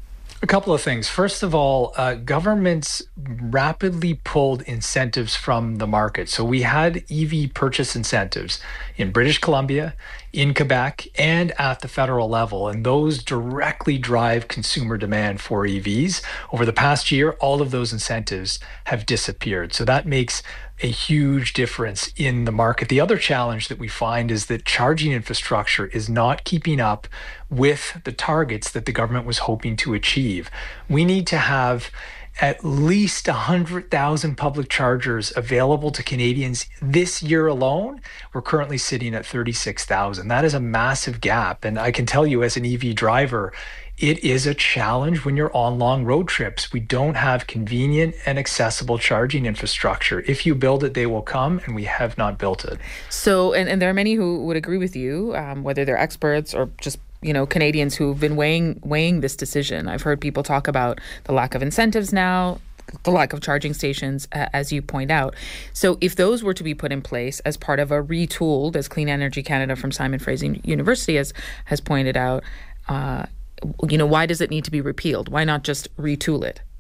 A couple of things. First of all, uh, governments rapidly pulled incentives from the market. So we had E V purchase incentives in British Columbia, in Quebec, and at the federal level. And those directly drive consumer demand for E Vs. Over the past year, all of those incentives have disappeared. So that makes a huge difference in the market. The other challenge that we find is that charging infrastructure is not keeping up with the targets that the government was hoping to achieve. We need to have at least one hundred thousand public chargers available to Canadians this year alone. We're currently sitting at thirty-six thousand. That is a massive gap. And I can tell you as an E V driver, it is a challenge when you're on long road trips. We don't have convenient and accessible charging infrastructure. If you build it, they will come, and we have not built it. So, and, and there are many who would agree with you, um, whether they're experts or just you know, Canadians who've been weighing weighing this decision. I've heard people talk about the lack of incentives now, the lack of charging stations, uh, as you point out. So if those were to be put in place as part of a retooled, as Clean Energy Canada from Simon Fraser University has, has pointed out, uh, you know, why does it need to be repealed? Why not just retool it?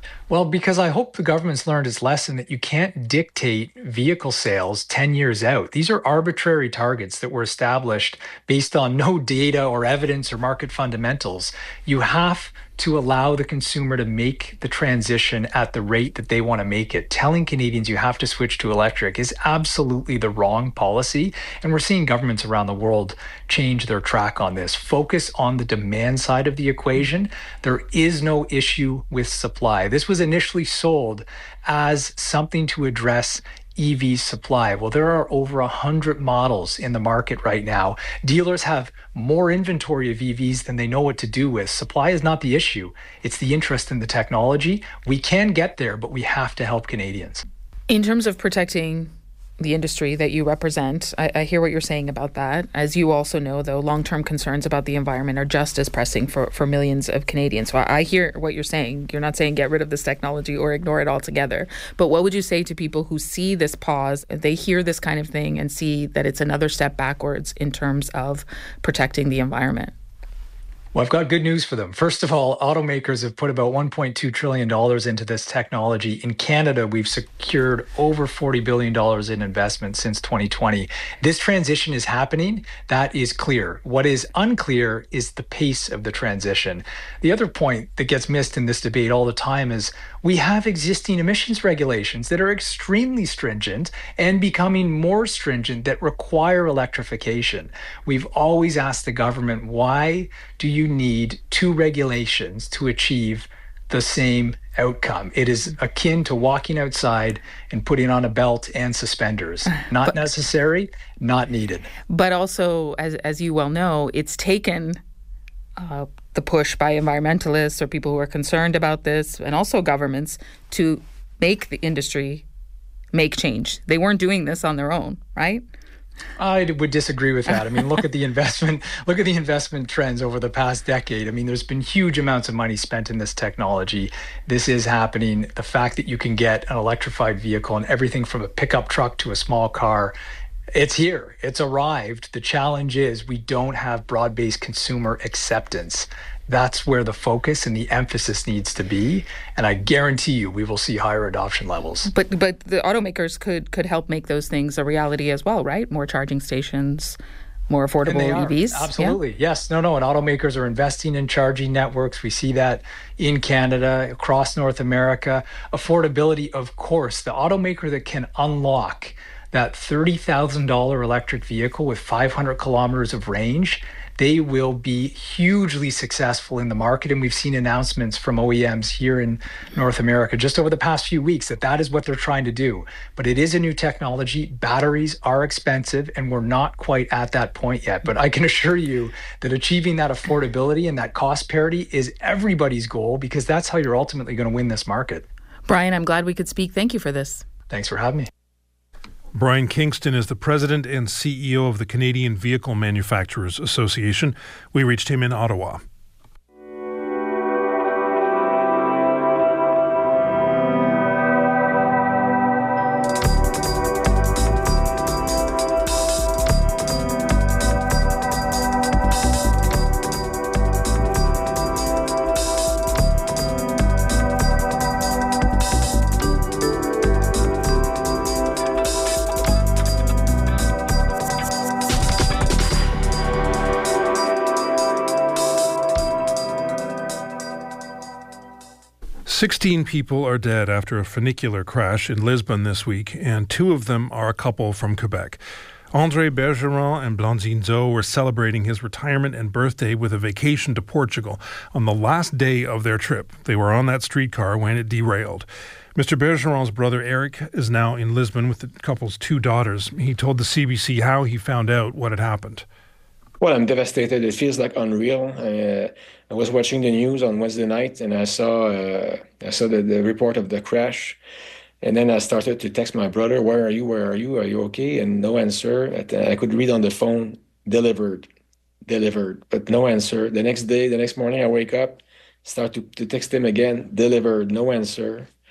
Well, because I hope the government's learned its lesson that you can't dictate vehicle sales ten years out. These are arbitrary targets that were established based on no data or evidence or market fundamentals. You have to allow the consumer to make the transition at the rate that they want to make it. Telling Canadians you have to switch to electric is absolutely the wrong policy. And we're seeing governments around the world change their track on this. Focus on the demand side of the equation. There is no issue with supply. This was initially sold as something to address E V supply. Well, there are over one hundred models in the market right now. Dealers have more inventory of E Vs than they know what to do with. Supply is not the issue. It's the interest in the technology. We can get there, but we have to help Canadians. In terms of protecting the industry that you represent, I, I hear what you're saying about that. As you also know, though, long-term concerns about the environment are just as pressing for, for millions of Canadians. So I, I hear what you're saying. You're not saying get rid of this technology or ignore it altogether. But what would you say to people who see this pause, they hear this kind of thing and see that it's another step backwards in terms of protecting the environment? Well, I've got good news for them. First of all, automakers have put about one point two trillion dollars into this technology. In Canada, we've secured over forty billion dollars in investment since twenty twenty. This transition is happening. That is clear. What is unclear is the pace of the transition. The other point that gets missed in this debate all the time is we have existing emissions regulations that are extremely stringent and becoming more stringent that require electrification. We've always asked the government, why do you need two regulations to achieve the same outcome? It is akin to walking outside and putting on a belt and suspenders. Not but, necessary, not needed. But also, as as you well know, it's taken uh, the push by environmentalists or people who are concerned about this, and also governments, to make the industry make change. They weren't doing this on their own, right? I would disagree with that. I mean, look at the investment, look at the investment trends over the past decade. I mean, there's been huge amounts of money spent in this technology. This is happening. The fact that you can get an electrified vehicle and everything from a pickup truck to a small car, it's here. It's arrived. The challenge is we don't have broad-based consumer acceptance. That's where the focus and the emphasis needs to be. And I guarantee you we will see higher adoption levels. But but the automakers could could help make those things a reality as well, right? More charging stations, more affordable E Vs. Absolutely. Yeah? Yes. No, no. And automakers are investing in charging networks. We see that in Canada, across North America. Affordability, of course. The automaker that can unlock that thirty thousand dollars electric vehicle with five hundred kilometers of range, they will be hugely successful in the market. And we've seen announcements from O E Ms here in North America just over the past few weeks that that is what they're trying to do. But it is a new technology. Batteries are expensive, and we're not quite at that point yet. But I can assure you that achieving that affordability and that cost parity is everybody's goal, because that's how you're ultimately going to win this market. Brian, I'm glad we could speak. Thank you for this. Thanks for having me. Brian Kingston is the president and C E O of the Canadian Vehicle Manufacturers Association. We reached him in Ottawa. sixteen people are dead after a funicular crash in Lisbon this week, and two of them are a couple from Quebec. André Bergeron and Blandine Zo were celebrating his retirement and birthday with a vacation to Portugal on the last day of their trip. They were on that streetcar when it derailed. Mister Bergeron's brother Eric is now in Lisbon with the couple's two daughters. He told the C B C how he found out what had happened. Well, I'm devastated. It feels like unreal. Uh, I was watching the news on Wednesday night, and I saw uh, I saw the, the report of the crash. And then I started to text my brother, where are you, where are you, are you okay? And no answer. I could read on the phone, delivered, delivered, but no answer. The next day, the next morning, I wake up, start to, to text him again, delivered, no answer.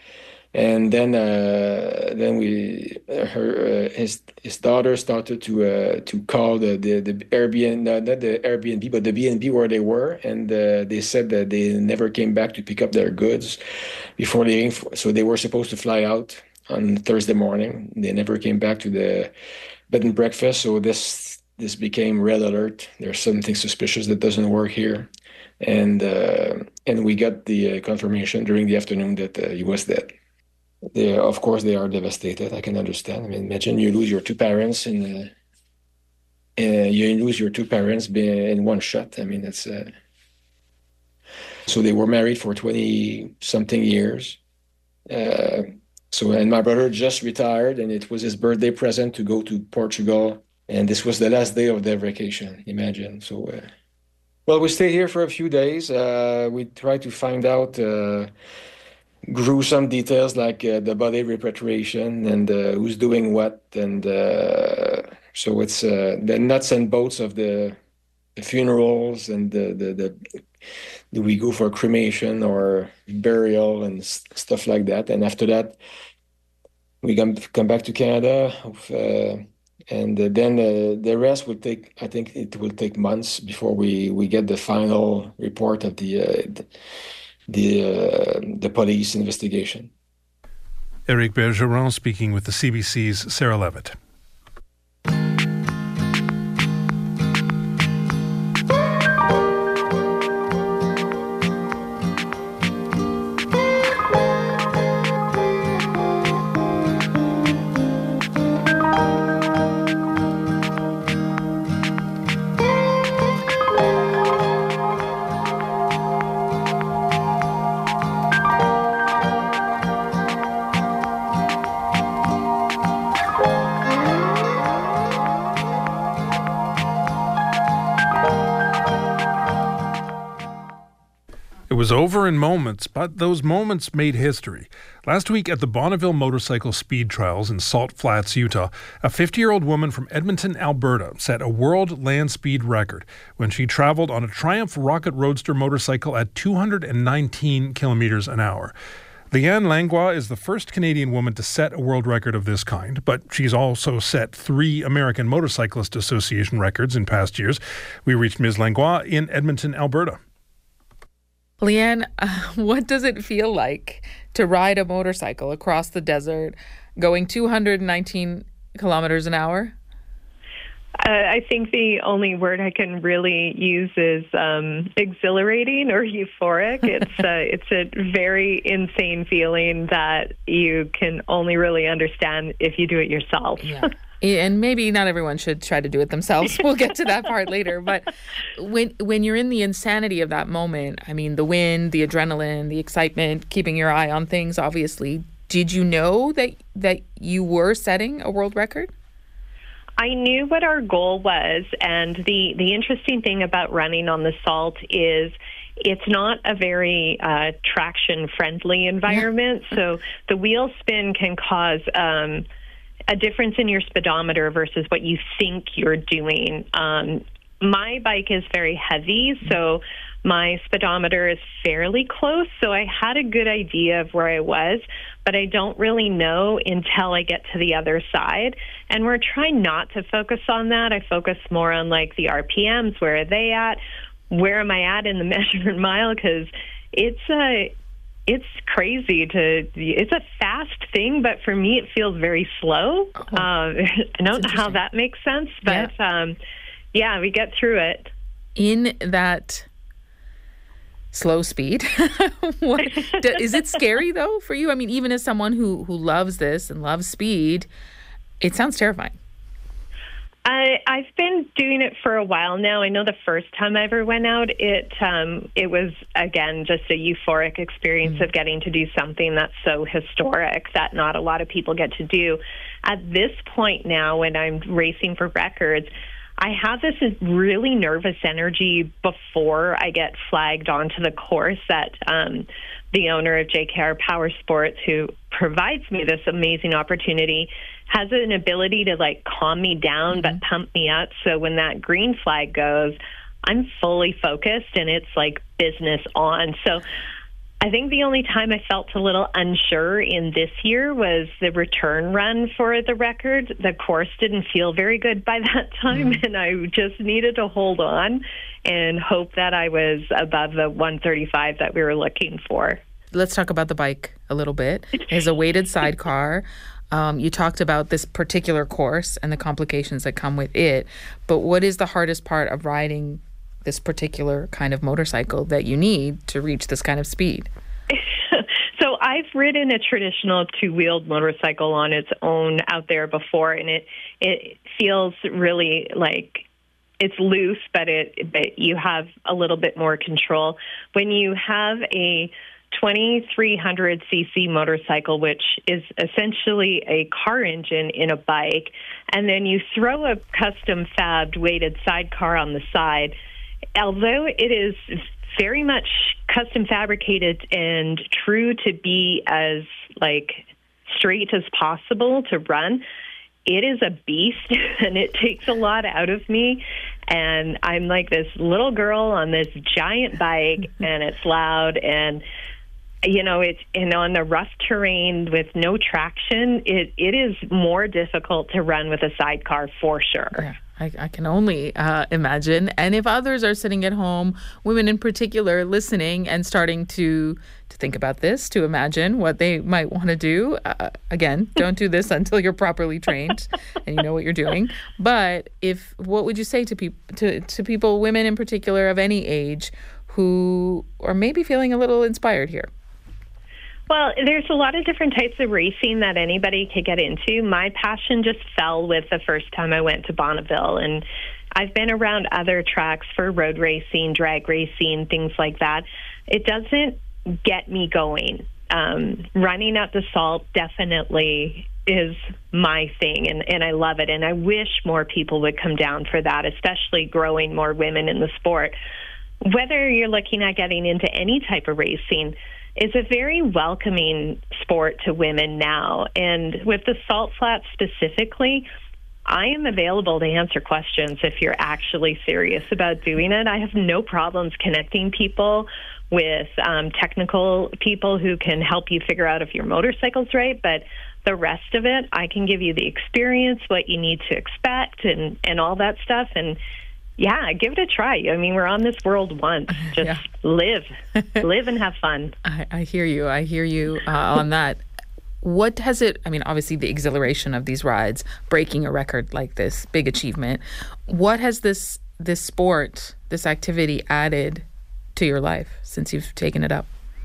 And then, uh, then we, uh, her, uh, his his daughter started to uh, to call the the, the Airbnb, uh, not the Airbnb, but the B and B where they were, and uh, they said that they never came back to pick up their goods before leaving. So they were supposed to fly out on Thursday morning. They never came back to the bed and breakfast. So this this became red alert. There's something suspicious that doesn't work here, and uh, and we got the uh, confirmation during the afternoon that uh, he was dead. They, of course, they are devastated. I can understand. I mean, imagine you lose your two parents and uh, uh, you lose your two parents in one shot. I mean, it's uh... so they were married for twenty something years. Uh, so, and my brother just retired, and it was his birthday present to go to Portugal, and this was the last day of their vacation. Imagine. So, uh... well, we stayed here for a few days. Uh, we tried to find out. Uh, gruesome details like uh, the body repatriation and uh, who's doing what, and uh, so it's uh, the nuts and bolts of the, the funerals and the, the the do we go for cremation or burial and st- stuff like that. And after that, we come come back to Canada, uh, and uh, then uh, the rest will take. I think it will take months before we we get the final report of the. Uh, the the uh, the police investigation. Eric Bergeron speaking with the C B C's Sarah Levitt. It was over in moments, but those moments made history. Last week at the Bonneville Motorcycle Speed Trials in Salt Flats, Utah, a fifty-year-old woman from Edmonton, Alberta, set a world land speed record when she traveled on a Triumph Rocket Roadster motorcycle at two hundred nineteen kilometers an hour. Leanne Langlois is the first Canadian woman to set a world record of this kind, but she's also set three American Motorcyclist Association records in past years. We reached Miz Langlois in Edmonton, Alberta. Leanne, uh, what does it feel like to ride a motorcycle across the desert going two hundred nineteen kilometers an hour? Uh, I think the only word I can really use is um, exhilarating or euphoric. It's a, it's a very insane feeling that you can only really understand if you do it yourself. Yeah. And maybe not everyone should try to do it themselves. We'll get to that part later. But when when you're in the insanity of that moment, I mean, the wind, the adrenaline, the excitement, keeping your eye on things, obviously, did you know that that you were setting a world record? I knew what our goal was. And the, the interesting thing about running on the salt is it's not a very uh, traction-friendly environment. Yeah. So the wheel spin can cause... Um, a difference in your speedometer versus what you think you're doing. Um, my bike is very heavy, so my speedometer is fairly close, so I had a good idea of where I was, but I don't really know until I get to the other side. And we're trying not to focus on that. I focus more on like the R P Ms, where are they at? Where am I at in the measured mile? Because it's a... It's crazy to, it's a fast thing, but for me, it feels very slow. Oh, uh, I don't know how that makes sense, but yeah. Um, yeah, we get through it. In that slow speed, what, do, is it scary though for you? I mean, even as someone who, who loves this and loves speed, it sounds terrifying. I, I've been doing it for a while now. I know the first time I ever went out, it um, it was, again, just a euphoric experience mm-hmm. of getting to do something that's so historic that not a lot of people get to do. At this point now, when I'm racing for records, I have this really nervous energy before I get flagged onto the course that um, the owner of J K R Power Sports, who provides me this amazing opportunity, has an ability to like calm me down but pump me up. So when that green flag goes, I'm fully focused and it's like business on. So I think the only time I felt a little unsure in this year was the return run for the record. The course didn't feel very good by that time, mm. and I just needed to hold on and hope that I was above the one thirty-five that we were looking for. Let's talk about the bike a little bit. It's a weighted sidecar. Um, you talked about this particular course and the complications that come with it, but what is the hardest part of riding this particular kind of motorcycle that you need to reach this kind of speed? So I've ridden a traditional two-wheeled motorcycle on its own out there before, and it it feels really like it's loose, but it but you have a little bit more control. When you have a twenty-three hundred c c motorcycle, which is essentially a car engine in a bike, and then you throw a custom fabbed weighted sidecar on the side, although it is very much custom fabricated and true to be as like straight as possible to run, it is a beast and it takes a lot out of me. And I'm like this little girl on this giant bike, and it's loud, and you know, it's and on the rough terrain with no traction, it it is more difficult to run with a sidecar for sure. Yeah. I, I can only uh, imagine. And if others are sitting at home, women in particular, listening and starting to to think about this, to imagine what they might want to do, uh, again, don't do this until you're properly trained and you know what you're doing. But if what would you say to people, to, to people, women in particular of any age, who are maybe feeling a little inspired here? Well, there's a lot of different types of racing that anybody could get into. My passion just fell with the first time I went to Bonneville, and I've been around other tracks for road racing, drag racing, things like that. It doesn't get me going. Um, running at the Salt definitely is my thing, and, and I love it, and I wish more people would come down for that, especially growing more women in the sport. Whether you're looking at getting into any type of racing, it's a very welcoming sport to women now. And with the Salt Flats specifically, I am available to answer questions if you're actually serious about doing it. I have no problems connecting people with um, technical people who can help you figure out if your motorcycle's right. But the rest of it, I can give you the experience, what you need to expect, and, and all that stuff. And yeah, give it a try. I mean, we're on this world once. Just yeah. live, live and have fun. I, I hear you. I hear you uh, on that. What has it, I mean, obviously the exhilaration of these rides, breaking a record like this, big achievement. What has this this sport, this activity added to your life since you've taken it up?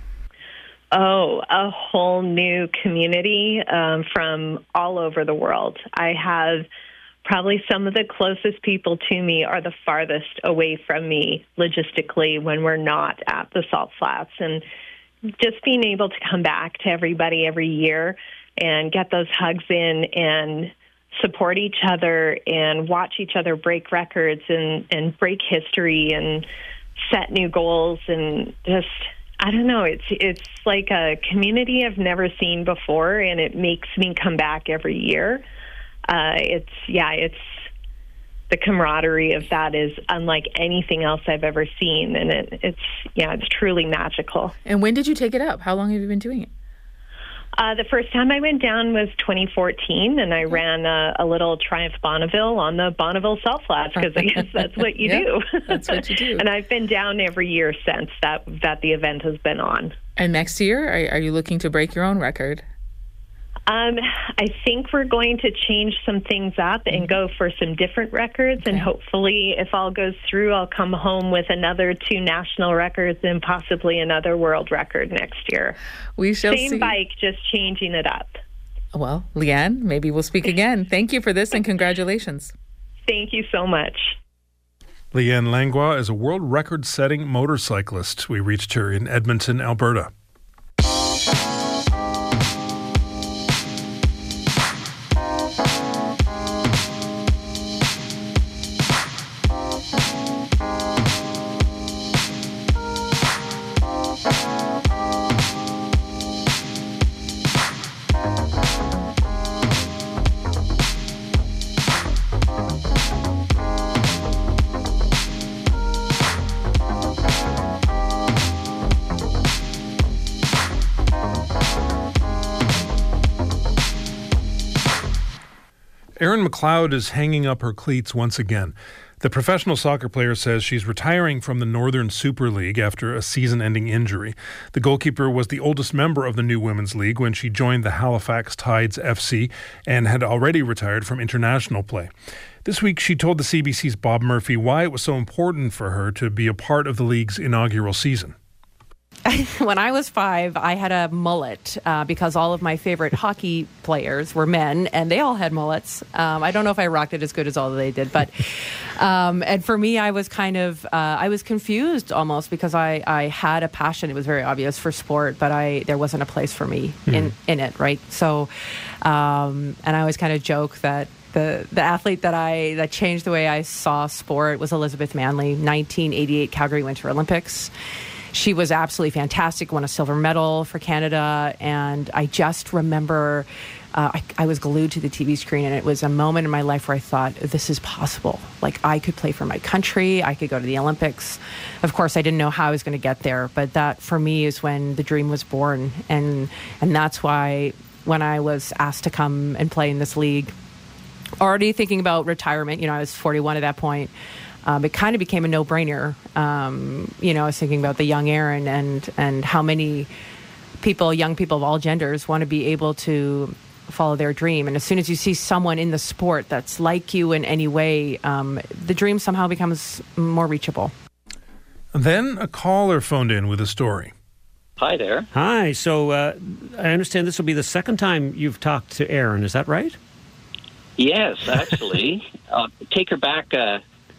Oh, a whole new community um, from all over the world. I have probably some of the closest people to me are the farthest away from me logistically when we're not at the Salt Flats. And just being able to come back to everybody every year and get those hugs in and support each other and watch each other break records and, and break history and set new goals, and just, I don't know, it's it's like a community I've never seen before, and it makes me come back every year. Uh, it's, yeah, it's, the camaraderie of that is unlike anything else I've ever seen. And it, it's, yeah, it's truly magical. And when did you take it up? How long have you been doing it? Uh, the first time I went down was twenty fourteen, and I okay. ran a, a little Triumph Bonneville on the Bonneville Salt Flats, because I guess that's what you yeah, do. That's what you do. And I've been down every year since that, that the event has been on. And next year, are, are you looking to break your own record? Um, I think we're going to change some things up and go for some different records. Okay. And hopefully, if all goes through, I'll come home with another two national records and possibly another world record next year. We shall Same see. bike, just changing it up. Well, Leanne, maybe we'll speak again. Thank you for this, and congratulations. Thank you so much. Leanne Langlois is a world record-setting motorcyclist. We reached her in Edmonton, Alberta. Erin McLeod is hanging up her cleats once again. The professional soccer player says she's retiring from the Northern Super League after a season-ending injury. The goalkeeper was the oldest member of the new Women's League when she joined the Halifax Tides F C and had already retired from international play. This week, she told the C B C's Bob Murphy why it was so important for her to be a part of the league's inaugural season. When I was five, I had a mullet uh, because all of my favorite hockey players were men, and they all had mullets. Um, I don't know if I rocked it as good as all they did, but um, and for me, I was kind of uh, I was confused almost because I, I had a passion. It was very obvious for sport, but I there wasn't a place for me mm. in in it, right? So, um, and I always kind of joke that. The, the athlete that I that changed the way I saw sport was Elizabeth Manley, nineteen eighty-eight Calgary Winter Olympics. She was absolutely fantastic, won a silver medal for Canada, and I just remember uh, I, I was glued to the T V screen, and it was a moment in my life where I thought, this is possible. Like, I could play for my country, I could go to the Olympics. Of course, I didn't know how I was going to get there, but that, for me, is when the dream was born, and and that's why when I was asked to come and play in this league, already thinking about retirement, you know, I was forty-one at that point. Um, it kind of became a no-brainer. Um, you know, I was thinking about the young Erin and and how many people, young people of all genders, want to be able to follow their dream. And as soon as you see someone in the sport that's like you in any way, um, the dream somehow becomes more reachable. Then a caller phoned in with a story. Hi there. Hi. So uh, I understand this will be the second time you've talked to Erin. Is that right? Yes, actually. uh, take her back uh,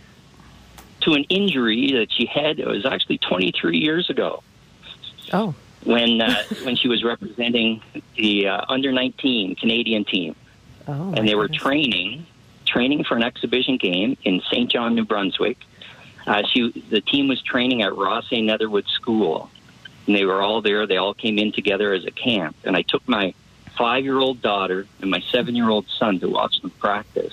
to an injury that she had. It was actually twenty-three years ago. Oh. When uh, when she was representing the uh, under nineteen Canadian team. Oh, and they were goodness. training, training for an exhibition game in Saint John, New Brunswick. Uh, she, the team was training at Ross A. Netherwood School. And they were all there. They all came in together as a camp. And I took my five-year-old daughter and my seven-year-old son to watch them practice.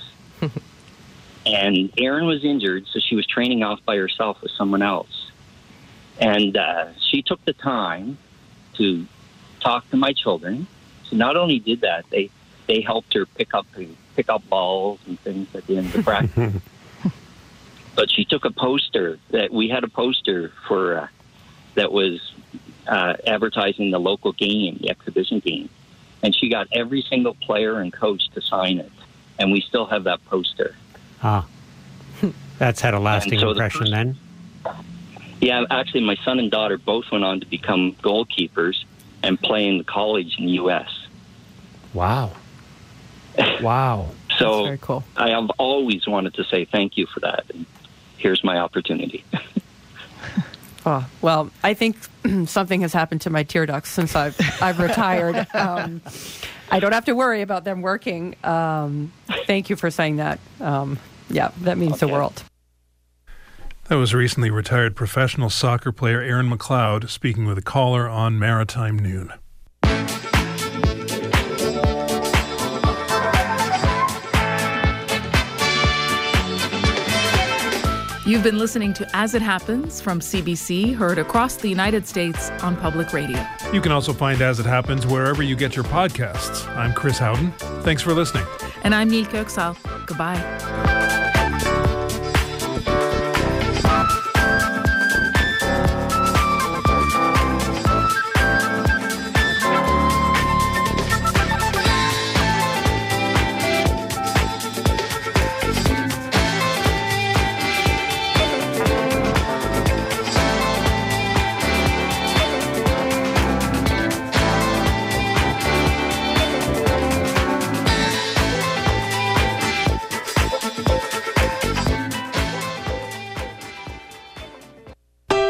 And Erin was injured, so she was training off by herself with someone else. And uh, she took the time to talk to my children. So not only did that, they they helped her pick up pick up balls and things at the end of the practice. But she took a poster that we had a poster for uh, that was uh, advertising the local game, the exhibition game. And she got every single player and coach to sign it. And we still have that poster. Ah, that's had a lasting so impression the then. Yeah, actually, my son and daughter both went on to become goalkeepers and play in the college in the U S Wow. Wow. So That's very cool. I have always wanted to say thank you for that. And here's my opportunity. Oh, well, I think something has happened to my tear ducts since I've I've retired. Um, I don't have to worry about them working. Um, thank you for saying that. Um, yeah, that means Okay. the world. That was recently retired professional soccer player Erin McLeod speaking with a caller on Maritime Noon. You've been listening to As It Happens from C B C, heard across the United States on public radio. You can also find As It Happens wherever you get your podcasts. I'm Chris Howden. Thanks for listening. And I'm Neil Köksal. Goodbye.